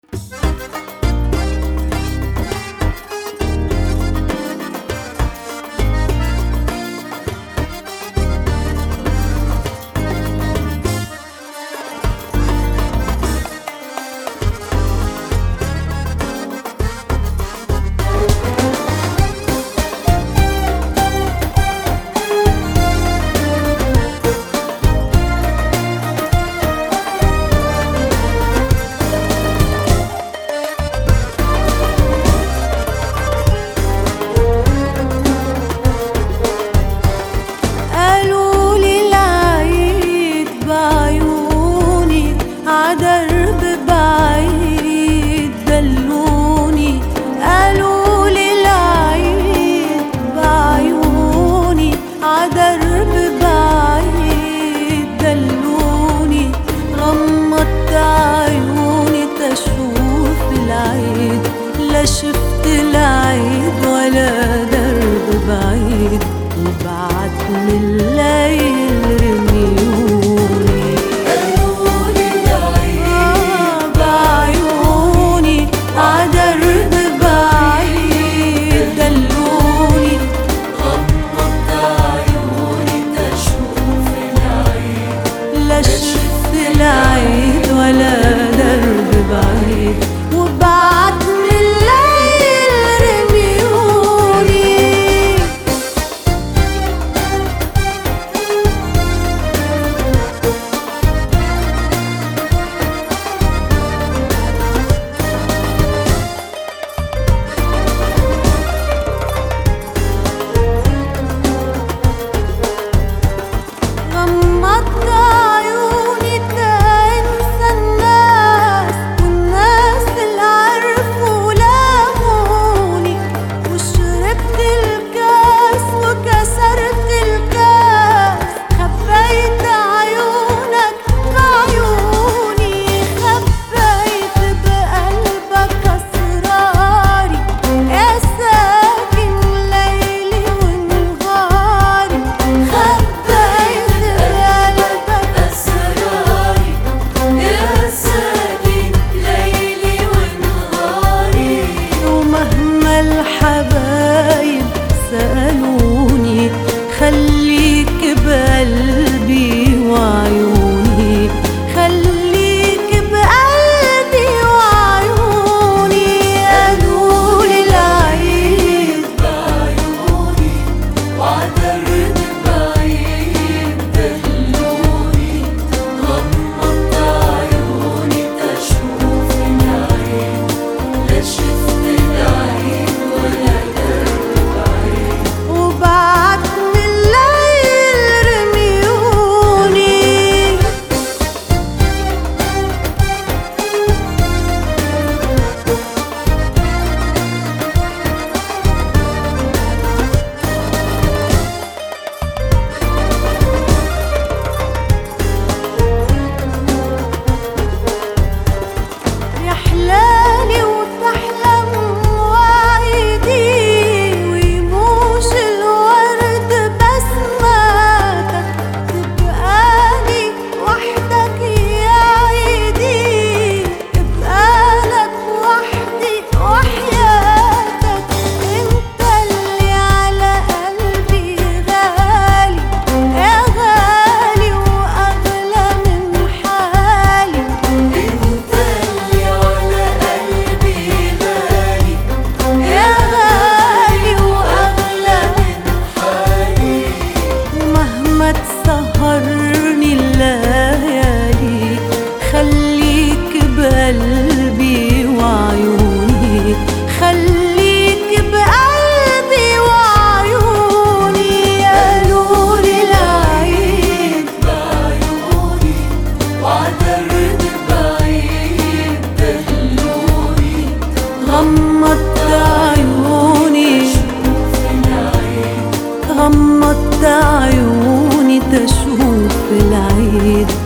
لا شفت العيد ولا درب بعيد، وبعد من الليل رميوني قالولي العيد بعيوني عدرب بعيد، دلوني غمضت عيوني تشوف العيد، لا شفت العيد ولا درب بعيد، وبعد من الليل رميوني. غمضت عيوني تنسى الناس، والناس اللي عرفوا لاموني، وشربت الكاس وكسرت الكاس، خبيت عيونك بعيوني، خبيت بقلبك أسراري، يا ساكن ليلي ونهاري، خبيت بقلبك أسراري يا ساكن ليلي ونهاري. ومهما الحبايب سألوني خليك بقلبي وعيوني، خليك بقلبي وعيوني. قالولي العيد بعيوني وعدرب بعيد، دلوني غمضت عيوني تشوف العيد، لا شفت العيد ولا درب بعيد. وبعد من الليل رميوني. يحلالي وتحلم وعيدي، ويموش الورد بسماتك، تبقالي وحدك يا عيدي، ابقالك وحدي وحياتك، انت اللي على قلبي غالي، يا غالي واغلى من حالي. انت اللي على قلبي غالي، يا غالي وأغلى من حالي. ومهما تسهرني الليالي، خليك بقلبي وعيوني، خليك بقلبي وعيوني. قالولي العيد بعيوني وعدرب بعيد، دلوني غمضت عيوني، شوف العيد، غمضت عيوني تشوف العيد،